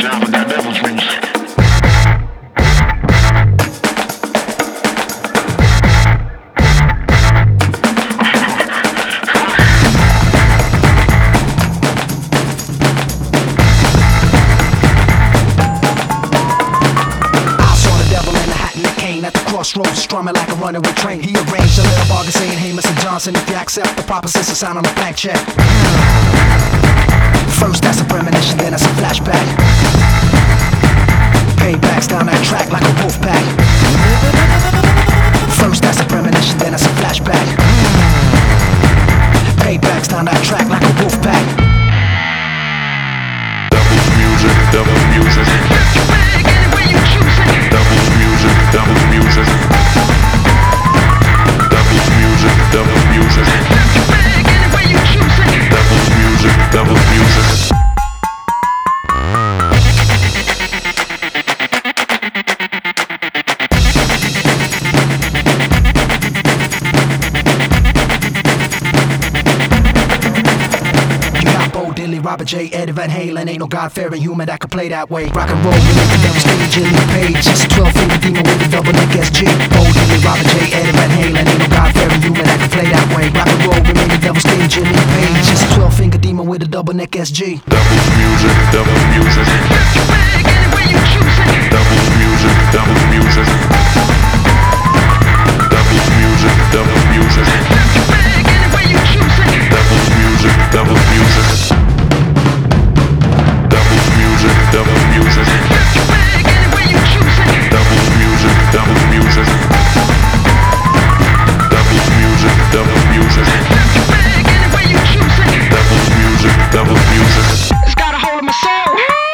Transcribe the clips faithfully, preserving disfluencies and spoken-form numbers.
down with that devil's music. Crossroads, strumming like a runaway train. He arranged a little bargain saying, hey, Mister Johnson, if you accept the proposition, sign on a blank check. First that's a premonition, then that's a flashback. Paybacks down that track like a wolf pack. First that's a premonition, then that's a flashback. Paybacks down that track like a wolf pack. Devil's music, devil's music. Devil's music, devil's music. Devil's music, devil's music. Devil's music, devil's music. Robert J, Eddie Van Halen, ain't no God-fearing human that could play that way. Rock and roll, you make the devil stage, Jimmy Page. It's a twelve-finger demon with a double neck S G. Bo Diddley, Robert J, Eddie Van Halen, ain't no God-fearing human that could play that way. Rock and roll, you make the devil stage, Jimmy Page. It's a twelve-finger demon with a double neck S G. Devil's music, devil's music. Devil's music, devil's music. Devil's music, devil's music. Devil's music, devil's music. Devil's music, devil's music. Devil's music, devil's music. Devil's music, devil's music. Devil's music, devil's music. It's got a hold of my soul.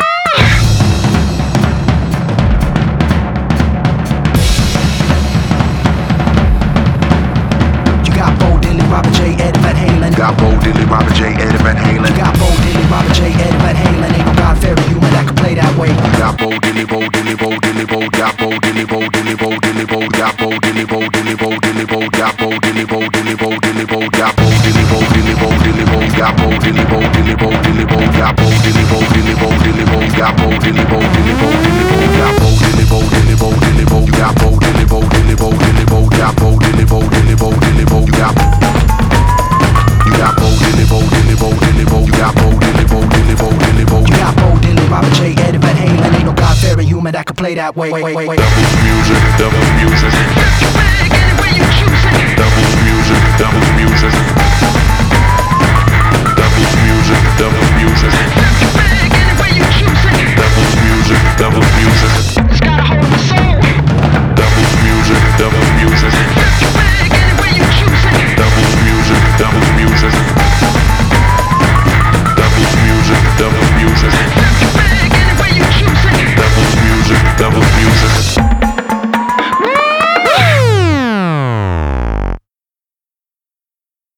You got Bo Diddley, Robert J, Eddie Van Halen. Got Bo Diddley, Robert J, Eddie Van Halen. You got Bo Diddley, Robert J, Eddie Van Halen. Ain't no God-fearing human that could play that way. Got Bo Diddley, Bo Diddley, Bo Diddley, Bo. Got Bo Diddley, Bo Diddley, Bo Diddley, Bo. Got Bo Diddley, Bo Diddley, Bo Diddley, Bo. Got Bo Diddley, Bo Diddley, Bo Diddley, Bo. Got Bo Diddley, Bo Diddley, Bo Diddley, Bo. Got Bo Diddley, Bo Diddley, Bo Diddley, Bo. Got Bo Diddley, Bo Diddley, Bo Diddley, Bo. Got Bo Diddley, Bo Diddley, Bo Diddley, Bo. Got Bo Diddley, Bo Diddley, Bo Diddley, Bo. Got Bo Diddley, Bo Diddley, Bo Diddley, Bo. Got Bo Diddley, Bo Diddley, Bo Diddley, Bo. Got You got Bo Diddley, Bo Diddley, Bo Diddley, Bo. You got Bo Diddley, Bo Diddley, Bo Diddley, Bo. You got Bo Diddley, Robert J, Eddie Van Halen. Ain't no God-fearing human that could play that way. Devil's music, devil's music. Devil's music, devil's music. Devil's music, devil's music.